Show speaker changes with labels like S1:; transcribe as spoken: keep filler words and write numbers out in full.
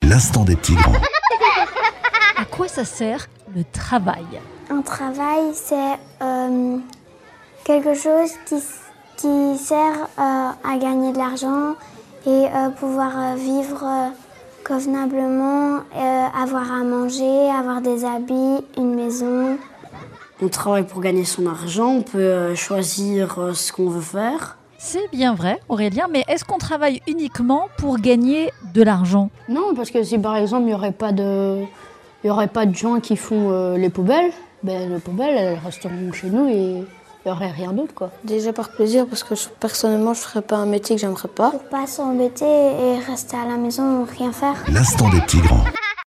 S1: L'instant des petits grands.
S2: À quoi ça sert le travail?
S3: Un travail, c'est euh, quelque chose qui, qui sert euh, à gagner de l'argent et euh, pouvoir euh, vivre euh, convenablement, euh, avoir à manger, avoir des habits, une maison.
S4: On travaille pour gagner son argent, on peut euh, choisir euh, ce qu'on veut faire.
S2: C'est bien vrai, Aurélien, mais est-ce qu'on travaille uniquement pour gagner de l'argent?
S5: Non, parce que si par exemple il n'y aurait pas de, il y aurait pas de gens qui font euh, les poubelles, ben les poubelles elles resteront chez nous et il n'y aurait rien d'autre quoi.
S6: Déjà par plaisir, parce que je, personnellement je ne ferais pas un métier que j'aimerais pas.
S3: Pour pas s'embêter et rester à la maison, rien faire.
S1: L'instant des petits grands.